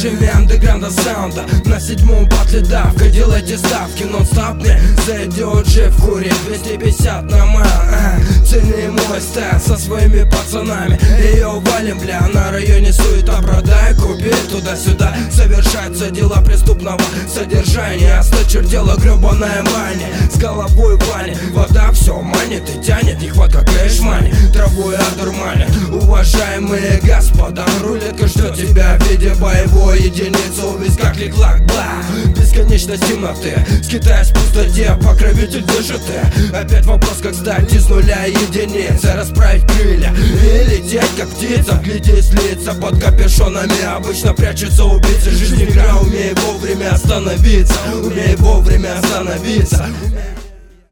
режиме андеграунда саунда. На 7-м батле давка, делайте ставки нон-стоп. Мне зайдет же в куре 250 на майл. Цени мой стайл со своими пацанами. Ее валим, бля, на районе суета. Продай, купи, туда-сюда. Совершаются дела преступного содержания. Осточертела гребаная мания. С головой в ванне, вода все манит и тянет. Нехватка кэш-мани, травой одурманит. Уважаемые господа, рулетка ждет тебя в виде боевой единицы. Увесь как ликлак, бла, бесконечность темноты. Скитаясь в пустоте, покровитель, где же ты? Опять вопрос, как сдать из нуля единицы. Расправить крылья и лететь, как птица. Глядись лица под капюшонами, обычно прячутся убийцы. Жизнь игра, умей вовремя остановиться. Умей вовремя остановиться.